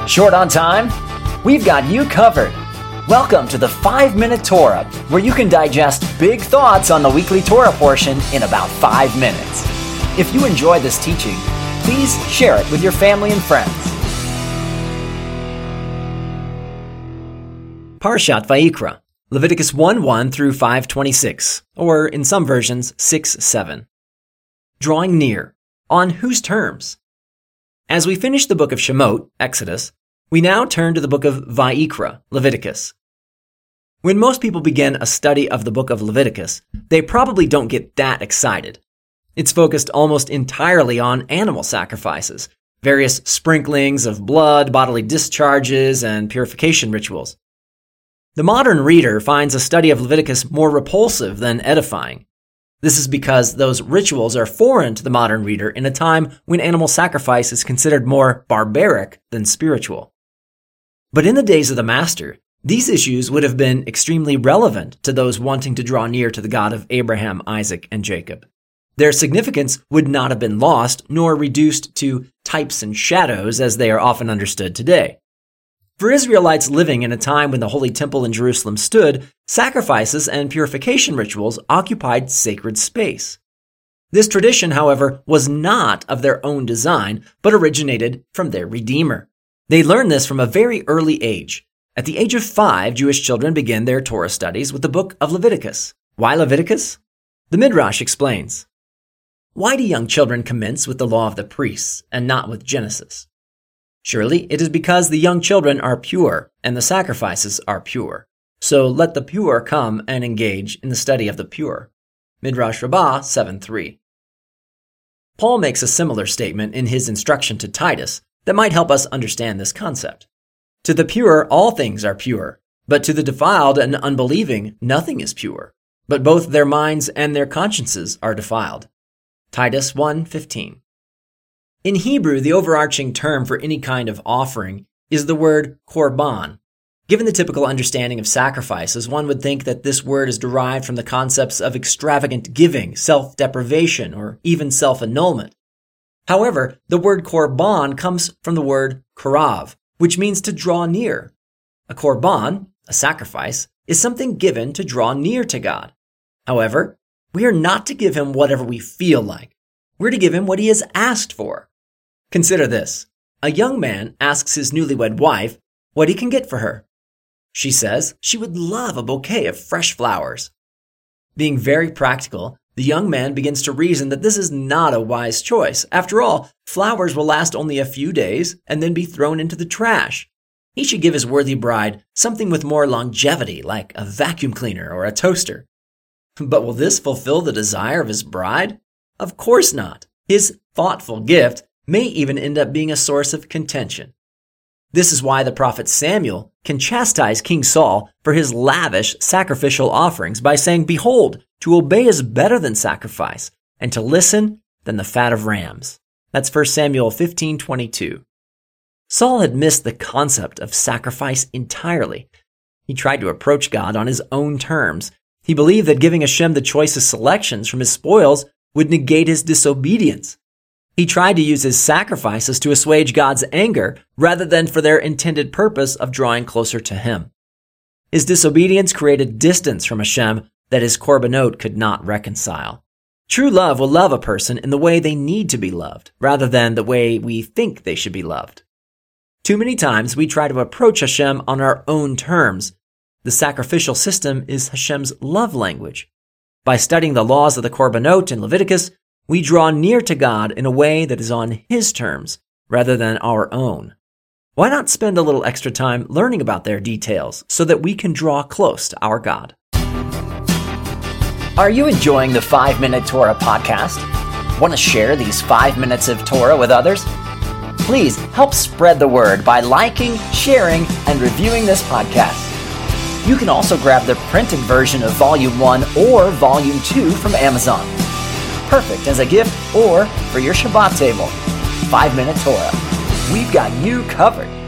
Short on time? We've got you covered. Welcome to the 5-Minute Torah, where you can digest big thoughts on the weekly Torah portion in about 5 minutes. If you enjoy this teaching, please share it with your family and friends. Parshat Vayikra, Leviticus 1:1 through 5:26, or in some versions 6:7. Drawing near. On whose terms? As we finish the book of Shemot, Exodus, we now turn to the book of Vayikra, Leviticus. When most people begin a study of the book of Leviticus, they probably don't get that excited. It's focused almost entirely on animal sacrifices, various sprinklings of blood, bodily discharges, and purification rituals. The modern reader finds a study of Leviticus more repulsive than edifying. This is because those rituals are foreign to the modern reader in a time when animal sacrifice is considered more barbaric than spiritual. But in the days of the Master, these issues would have been extremely relevant to those wanting to draw near to the God of Abraham, Isaac, and Jacob. Their significance would not have been lost nor reduced to types and shadows as they are often understood today. For Israelites living in a time when the Holy Temple in Jerusalem stood, sacrifices and purification rituals occupied sacred space. This tradition, however, was not of their own design, but originated from their Redeemer. They learned this from a very early age. At the age of 5, Jewish children begin their Torah studies with the book of Leviticus. Why Leviticus? The Midrash explains. Why do young children commence with the law of the priests and not with Genesis? Surely it is because the young children are pure and the sacrifices are pure. So let the pure come and engage in the study of the pure. Midrash Rabbah 7:3. Paul makes a similar statement in his instruction to Titus that might help us understand this concept. To the pure all things are pure, but to the defiled and unbelieving nothing is pure, but both their minds and their consciences are defiled. Titus 1:15. In Hebrew, the overarching term for any kind of offering is the word korban. Given the typical understanding of sacrifices, one would think that this word is derived from the concepts of extravagant giving, self-deprivation, or even self-annulment. However, the word korban comes from the word korav, which means to draw near. A korban, a sacrifice, is something given to draw near to God. However, we are not to give him whatever we feel like. We're to give him what he has asked for. Consider this. A young man asks his newlywed wife what he can get for her. She says she would love a bouquet of fresh flowers. Being very practical, the young man begins to reason that this is not a wise choice. After all, flowers will last only a few days and then be thrown into the trash. He should give his worthy bride something with more longevity, like a vacuum cleaner or a toaster. But will this fulfill the desire of his bride? Of course not. His thoughtful gift may even end up being a source of contention. This is why the prophet Samuel can chastise King Saul for his lavish sacrificial offerings by saying, "Behold, to obey is better than sacrifice, and to listen than the fat of rams." That's 1 Samuel 15:22. Saul had missed the concept of sacrifice entirely. He tried to approach God on his own terms. He believed that giving Hashem the choicest selections from his spoils would negate his disobedience. He tried to use his sacrifices to assuage God's anger rather than for their intended purpose of drawing closer to him. His disobedience created distance from Hashem that his korbanot could not reconcile. True love will love a person in the way they need to be loved, rather than the way we think they should be loved. Too many times we try to approach Hashem on our own terms. The sacrificial system is Hashem's love language. By studying the laws of the korbanot in Leviticus, we draw near to God in a way that is on his terms, rather than our own. Why not spend a little extra time learning about their details so that we can draw close to our God? Are you enjoying the 5-Minute Torah podcast? Want to share these 5 minutes of Torah with others? Please help spread the word by liking, sharing, and reviewing this podcast. You can also grab the printed version of Volume 1 or Volume 2 from Amazon. Perfect as a gift or for your Shabbat table. 5-Minute Torah. We've got you covered.